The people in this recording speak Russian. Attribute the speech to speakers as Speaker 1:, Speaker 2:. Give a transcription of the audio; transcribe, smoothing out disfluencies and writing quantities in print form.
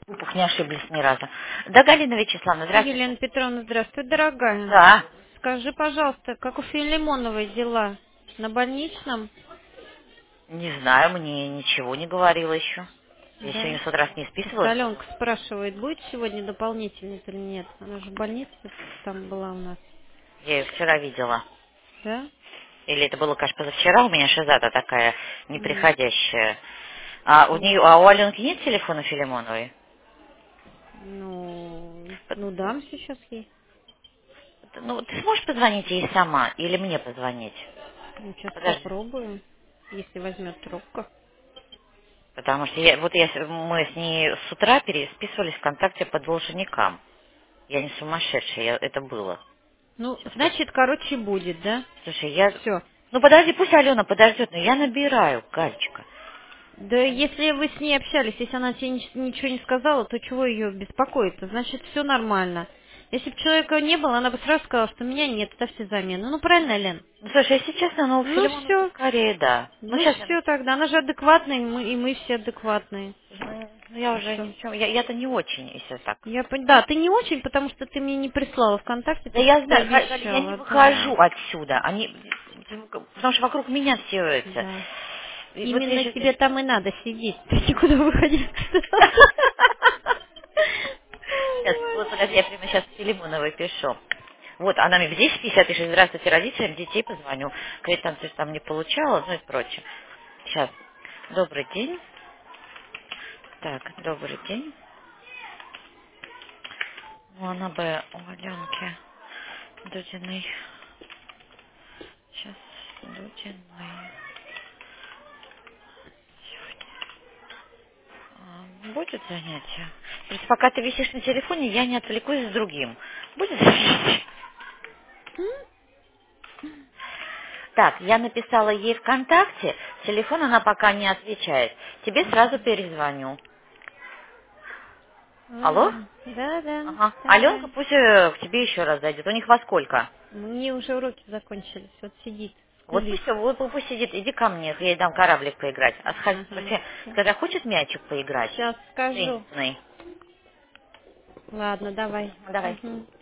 Speaker 1: Пух, не ошиблись ни разу. Да, Галина Вячеславовна, здравствуйте.
Speaker 2: Елена Петровна, здравствуй, дорогая.
Speaker 1: Да.
Speaker 2: Скажи, пожалуйста, как у Филимоновой дела? На больничном?
Speaker 1: Не знаю, мне ничего не говорила еще. Я
Speaker 2: Да.
Speaker 1: сегодня с утра с ней
Speaker 2: Просто
Speaker 1: списывалась.
Speaker 2: Аленка спрашивает, будет сегодня дополнительный или нет? Она же в больнице там была у нас.
Speaker 1: Я ее вчера видела.
Speaker 2: Да?
Speaker 1: Или это было, кажется, позавчера. У меня шизата такая
Speaker 2: М,
Speaker 1: неприходящая. А у нее, а у Аленки нет телефона Филимоновой?
Speaker 2: Ну дам сейчас ей.
Speaker 1: Ну, ты сможешь позвонить ей сама или мне позвонить?
Speaker 2: Ну, сейчас
Speaker 1: Подожди.
Speaker 2: попробую, если возьмет трубку.
Speaker 1: Потому что мы с ней с утра пересписывались ВКонтакте по должникам. Я не сумасшедшая, это было.
Speaker 2: Ну,
Speaker 1: Сейчас,
Speaker 2: значит, короче, будет, да?
Speaker 1: слушай, я...
Speaker 2: Все.
Speaker 1: Ну подожди, пусть Алена подождет, но я набираю, Галечка.
Speaker 2: Да если вы с ней общались, если она тебе ничего не сказала, то чего ее беспокоит? Значит, все нормально. Если бы человека не было, она бы сразу сказала, что меня нет, ставьте замену. Ну, правильно, Лен?
Speaker 1: Ну, слушай, если честно, ну,
Speaker 2: Ну,
Speaker 1: Филимонову
Speaker 2: все.
Speaker 1: скорее, да. Ну,
Speaker 2: Ну,
Speaker 1: сейчас
Speaker 2: все тогда. Она же адекватная, и мы все адекватные.
Speaker 1: я уже
Speaker 2: Все.
Speaker 1: ничего, я-то не очень, если так.
Speaker 2: Да, ты не очень, потому что ты мне не прислала ВКонтакте,
Speaker 1: Да
Speaker 2: ты
Speaker 1: я
Speaker 2: просто
Speaker 1: знаю, Галя, я не
Speaker 2: обещала. Да,
Speaker 1: выхожу отсюда. Потому что вокруг меня все это.
Speaker 2: да.
Speaker 1: И вот я
Speaker 2: Именно
Speaker 1: сейчас...
Speaker 2: тебе там и надо сидеть. Ты никуда выходить.
Speaker 1: Сейчас, вот, подожди, я прямо сейчас Филимоновой пишу. Вот, она мне в 10:50 пишет: здравствуйте, родителям детей позвоню. Квитанции там не получала, ну и прочее. Сейчас. Добрый день. Так, добрый день. Ну, она бы у Аленки Дудиной. Сейчас, Дудиной. Будет занятие? Просто пока ты висишь на телефоне, я не отвлекусь с другим. Будет занятие? Так, я написала ей ВКонтакте, телефон она пока не отвечает. Тебе сразу перезвоню. Алло?
Speaker 2: Ладно. Да, да,
Speaker 1: Ага. Аленка
Speaker 2: давай.
Speaker 1: пусть к тебе еще раз зайдет. У них во сколько?
Speaker 2: Мне уже уроки закончились. Вот сидит,
Speaker 1: Вот
Speaker 2: скулит.
Speaker 1: пусть сидит, иди ко мне, я ей дам кораблик поиграть.
Speaker 2: Ага.
Speaker 1: Скажи, а хочет мячик поиграть?
Speaker 2: Сейчас скажу.
Speaker 1: Теннисный.
Speaker 2: Ладно, давай.
Speaker 1: Давай.
Speaker 2: Мгм.